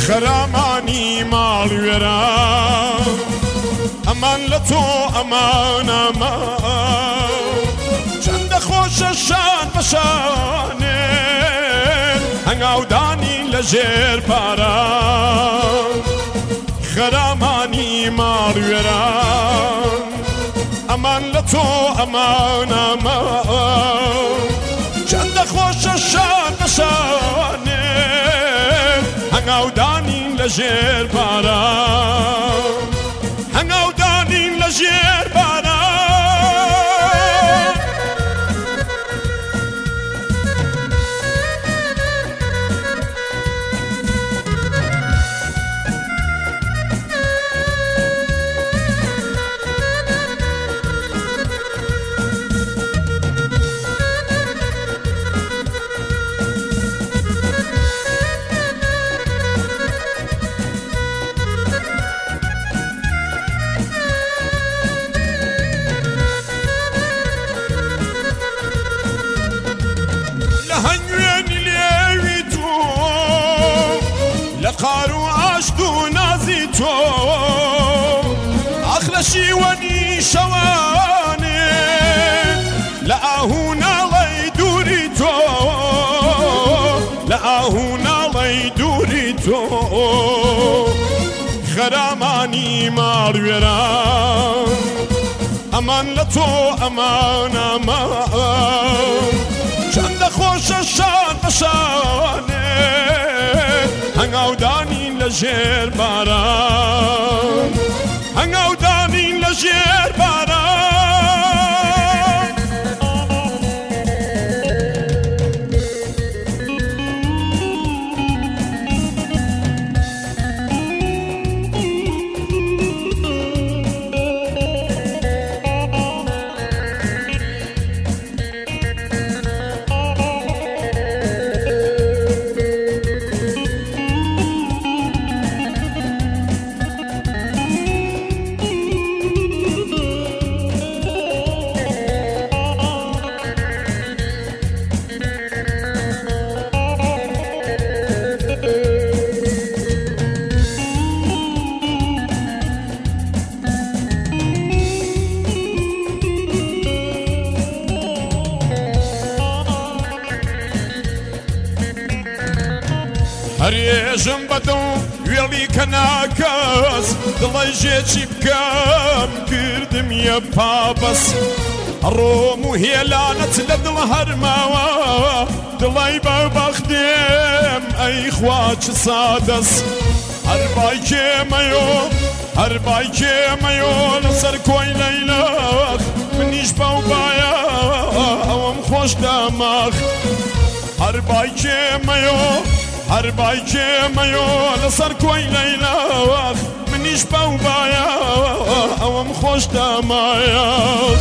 خەرامانی ماڵی وێرە ئەمان لە تۆ ئەمان ئەمان چەندە خۆشە شان بەشانێن هەنگاودانی لە ژێر پارە خەرامانی ماڵی وێرە ئەمان لە تۆ ئەمان ئەمان چەندە خۆشە شان بەشانێن هەنگاودانین لە ژێر پارە هەنگاودانین لە ژێر پارە قارو عشق و نازی تو اخلشی ونی شوانه لآهون علی دوری تو لآهون علی دوری تو خرامانی مارویران امان لتو امان امان چند خوش شان بشانه هەنگاودانین لە ژێر باران هەنگاودانین لە ژێر باران هەرێژم بەدڵ وێڵی کە ناکەس دڵی ژێکی بکەم کردمیە پابەس ڕۆم و هێلانەت لە دڵ هەرماوە دڵی بەبەختێم ئەی خوا چ سادەس هەربای کێمەیۆ هەربای کێمەیۆ لەسەر کۆی لەیلەخ منیش بەو باە ئەوەم خۆش دەماخ هەربای کێمەیۆ هەربای کێمەیۆ لەسەر کۆی لەیلەخ منیش بەو باە ئەوەم خۆش دەمایەخ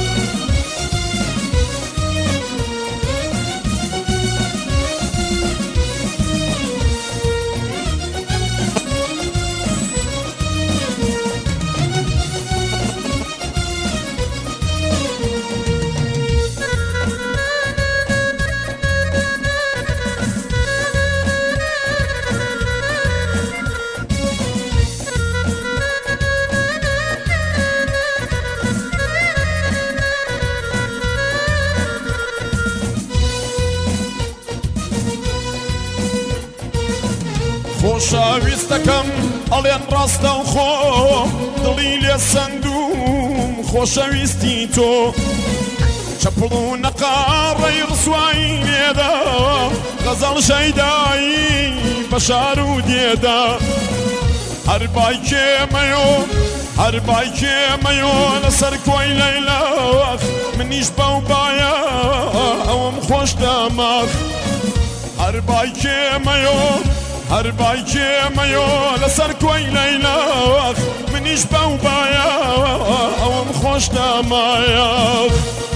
خۆشەویستەکەم ئەڵێن ڕاستە و خۆم دڵی لێ سەندوم خۆشەویستی تۆ چەپڵ و نەقاڕەی ڕسوایی لێدا غەزەڵ شەیدایی بە شار و دێدا هەربای کێمەیۆ هەربای کێمەیۆ لەسەر کۆی لەیلەخ منیش بەو باە ئەوەم خۆش دەماخ هەربای کێمەیۆ هەربای کێمەیۆ لەسەر کۆی لەیلەخ منیش بەو باە ئەوەم خۆش دەمایەخ